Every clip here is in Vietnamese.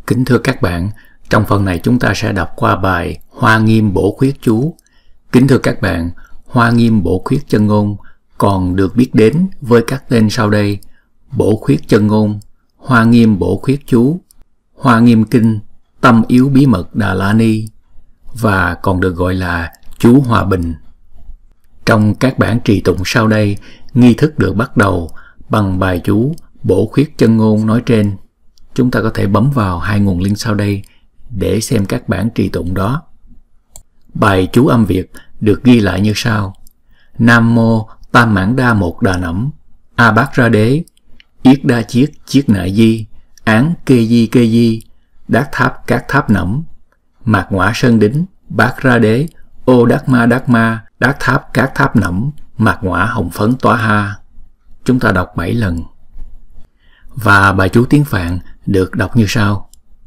Kính thưa các bạn, trong phần này chúng ta sẽ đọc qua bài Hoa Nghiêm Bổ Khuyết Chú. Kính thưa các bạn, Hoa Nghiêm Bổ Khuyết Chân Ngôn còn được biết đến với các tên sau đây: Bổ Khuyết Chân Ngôn, Hoa Nghiêm Bổ Khuyết Chú, Hoa Nghiêm Kinh, Tâm Yếu Bí Mật Đà La Ni, và còn được gọi là Chú Hòa Bình. Trong các bản trì tụng sau đây, nghi thức được bắt đầu bằng bài chú Bổ Khuyết Chân Ngôn nói trên. Chúng ta có thể bấm vào hai nguồn link sau đây để xem các bản trì tụng đó. Bài chú âm Việt được ghi lại như sau: Nam Mô Tam Mãn Đa Một Đà Nẵm, A Bát Ra Đế, Yết Đa Chiết Chiết Nại Di, Án Kê Di, Đát Tháp Cát Tháp Nẫm, Mạc Ngõa Sơn Đính, Bát Ra Đế, Ô Đát Ma, Đát Tháp Cát Tháp Nẫm, Mạc Ngõa Hồng Phấn Tóa Ha. Chúng ta đọc 7 lần. Và bài chú tiếng Phạn được đọc như sau: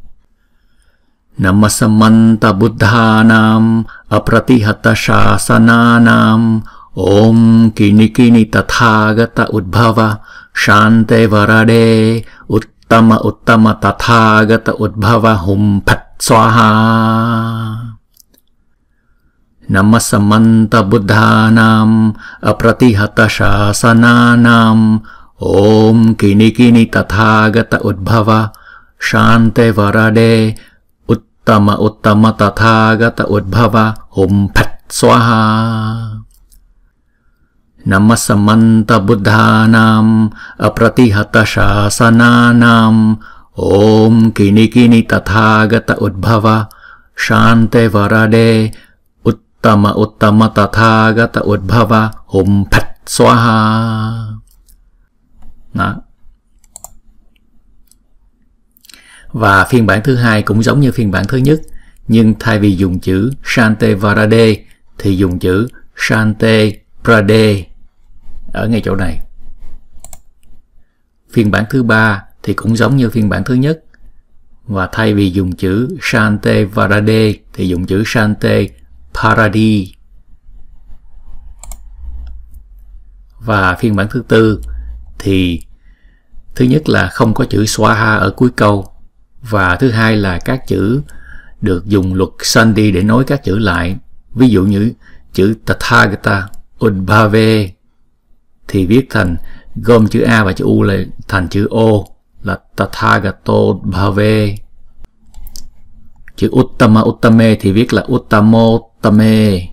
Namasamanta Buddhanam Apratihata Shasananam Om Kini Tathagata Udbhava Shante Varade Uttama Tathagata Udbhava Hum Phat Swaha. Namasamanta Buddhanam Apratihata Shasananam Om Kini Tathagata Udbhava Shante Varade Uttama Tathagata Udbhava Hum Phat Swaha. Namasamanta Buddhanam Apratihata Shasananam Om Kini Tathagata Udbhava Shante Varade Uttama Tathagata Udbhava Hum Phat Swaha. Đó. Và phiên bản thứ hai cũng giống như phiên bản thứ nhất, nhưng thay vì dùng chữ Shante Varade thì dùng chữ Shante Prade ở ngay chỗ này. Phiên bản thứ ba thì cũng giống như phiên bản thứ nhất, và thay vì dùng chữ Shante Varade thì dùng chữ Shante Paradi. Và phiên bản thứ tư thì thứ nhất là không có chữ Swaha ở cuối câu, và thứ hai là các chữ được dùng luật Sandhi để nối các chữ lại. Ví dụ như chữ Tathagata Udbhave thì viết thành gom chữ A và chữ U lại thành chữ O là Tathagato Udbhave. Chữ Uttame thì viết là Uttamottame.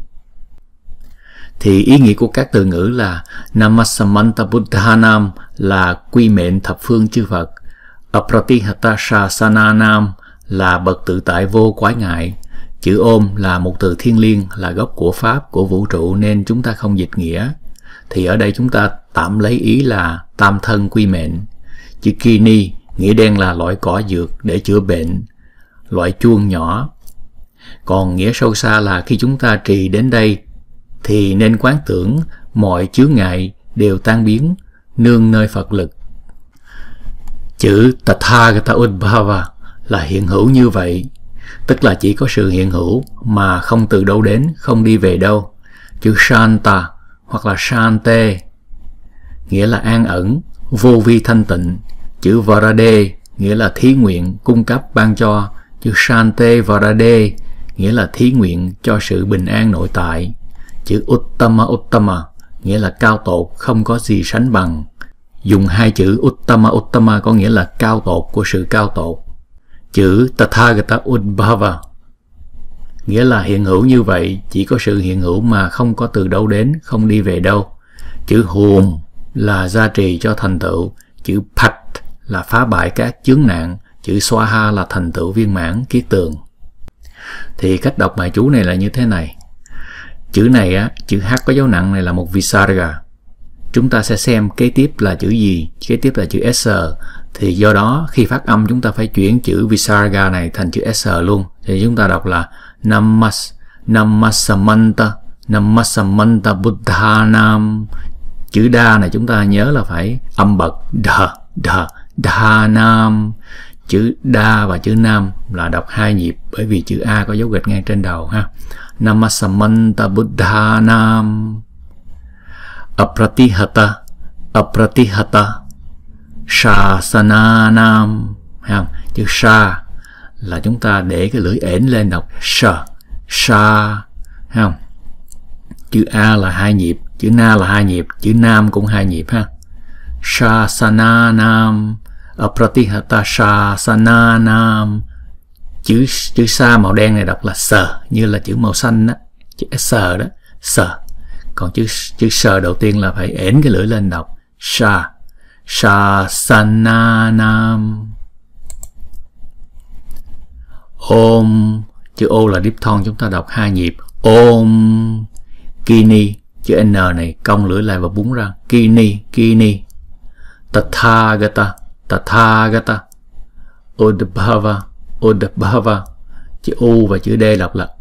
Thì ý nghĩa của các từ ngữ là Namasamanta Buddhanam là quy mệnh thập phương chư Phật, Apratihata Shasananam là bậc tự tại vô quái ngại. Chữ Om là một từ thiêng liêng, là gốc của Pháp, của vũ trụ, nên chúng ta không dịch nghĩa. Thì ở đây chúng ta tạm lấy ý là tam thân quy mệnh. Chữ Kini nghĩa đen là loại cỏ dược để chữa bệnh, loại chuông nhỏ. Còn nghĩa sâu xa là khi chúng ta trì đến đây thì nên quán tưởng mọi chướng ngại đều tan biến, nương nơi Phật lực. Chữ Tathagata Udbhava là hiện hữu như vậy, tức là chỉ có sự hiện hữu mà không từ đâu đến, không đi về đâu. Chữ Shanta hoặc là Shante nghĩa là an ẩn, vô vi thanh tịnh. Chữ Varade nghĩa là thí nguyện, cung cấp, ban cho. Chữ Shante Varade nghĩa là thí nguyện cho sự bình an nội tại. Chữ Uttama nghĩa là cao tột, không có gì sánh bằng. Dùng hai chữ Uttama có nghĩa là cao tột của sự cao tột. Chữ Tathagata Udbhava nghĩa là hiện hữu như vậy, chỉ có sự hiện hữu mà không có từ đâu đến, không đi về đâu. Chữ Hum là gia trì cho thành tựu. Chữ Phat là phá bại các chướng nạn. Chữ Swaha là thành tựu viên mãn, kiết tường. Thì cách đọc bài chú này là như thế này. Chữ này á, chữ H có dấu nặng này là một Visarga. Chúng ta sẽ xem kế tiếp là chữ gì. Kế tiếp là chữ S. Thì do đó khi phát âm chúng ta phải chuyển chữ Visarga này thành chữ S luôn. Thì chúng ta đọc là Namasamanta Buddhanam. Chữ Đa này chúng ta nhớ là phải âm bậc Dhanam. Chữ Đa và chữ Nam là đọc hai nhịp, bởi vì chữ A có dấu gạch ngang trên đầu ha. Namasamanta Buddhanam. Apratihata Shasananam. Chữ Sa là chúng ta để cái lưỡi ẻn lên đọc sha, sa, không? Chữ A là 2 nhịp, chữ Na là 2 nhịp, chữ Nam cũng 2 nhịp ha. Sha sana nam, pratihata sha sana nam. Chữ sa màu đen này đọc là sờ, như là chữ màu xanh đó, chữ sờ đó, sờ. Còn chữ sờ đầu tiên là phải ẻn cái lưỡi lên đọc sha, sha sana nam. Om, chữ O là diphthong, chúng ta đọc 2 nhịp. Om kini, chữ N này cong lưỡi lại và búng ra. Kini, kini. Tathagata, tathagata. Udbhava, udbhava. Chữ U và chữ D đọc là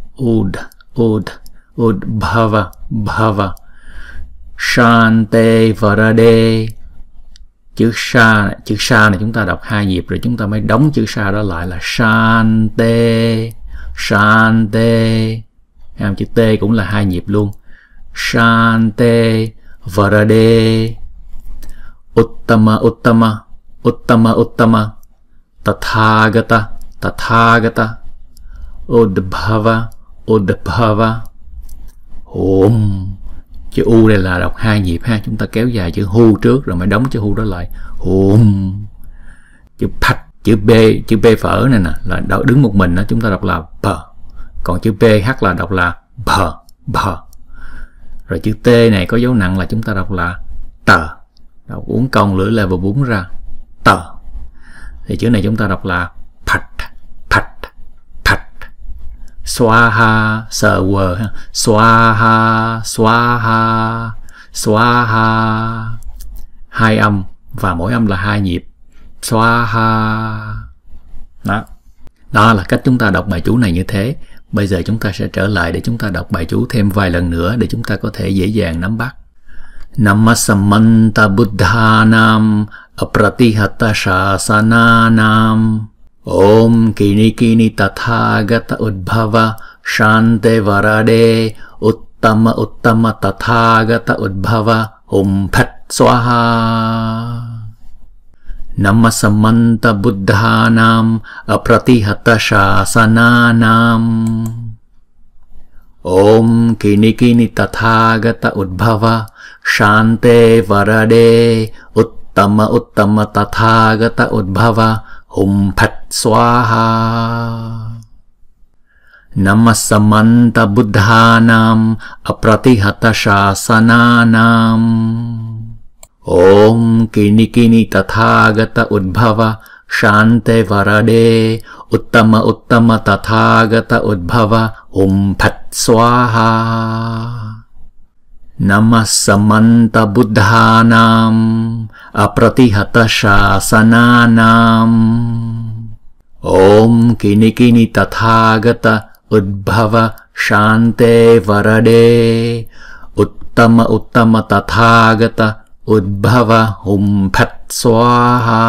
udbhava, bhava. Shante varade. Chữ sa này chúng ta đọc 2 nhịp rồi chúng ta mới đóng chữ sa đó lại là shante, shante. Chữ T cũng là 2 nhịp luôn. Shante varade. Uttama, uttama, uttama, uttama. Tathagata, tathagata. Udbhava, udbhava. Om. Chữ U đây là đọc 2 nhịp ha, chúng ta kéo dài chữ hu trước rồi mới đóng chữ hu đó lại. Om. Chữ phạch, chữ B phở này nè là đứng một mình đó, chúng ta đọc là p. Còn chữ PH là đọc là b. Rồi chữ T này có dấu nặng là chúng ta đọc là tờ. Đọc uốn cong lưỡi lên và búng ra. Tờ. Thì chữ này chúng ta đọc là phạch, phạch, phạch. Swaha, sờ quờ ha. Swaha, swaha, swaha. 2 âm và mỗi âm là 2 nhịp. Swaha. Đó là cách chúng ta đọc bài chú này như thế. Bây giờ chúng ta sẽ trở lại để chúng ta đọc bài chú thêm vài lần nữa để chúng ta có thể dễ dàng nắm bắt. Namasamanta buddhanam apratihata shasananam. Om kini kini tathagata udbhava shante varade uttama uttama tathagata udbhava phat swaha. Namasamanta buddhanam apratihata shasananam. Om kini kini tathagata udbhava shante varade uttama uttama tathagata udbhava phat swaha. Namasamanta buddhanam apratihata shasananam. Om kini kini tathagata udbhava shante varade uttama uttama tathagata udbhava phat swaha. Namasamanta buddhanam apratihata shasananam. Om kini kini tathagata udbhava shante varade uttama uttama tathagata udbhava phat swaha.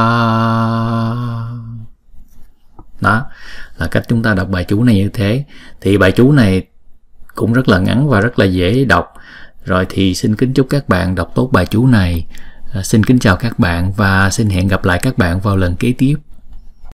Đó là cách chúng ta đọc bài chú này như thế. Thì bài chú này cũng rất là ngắn và rất là dễ đọc. Rồi thì xin kính chúc các bạn đọc tốt bài chú này. Xin kính chào các bạn và xin hẹn gặp lại các bạn vào lần kế tiếp.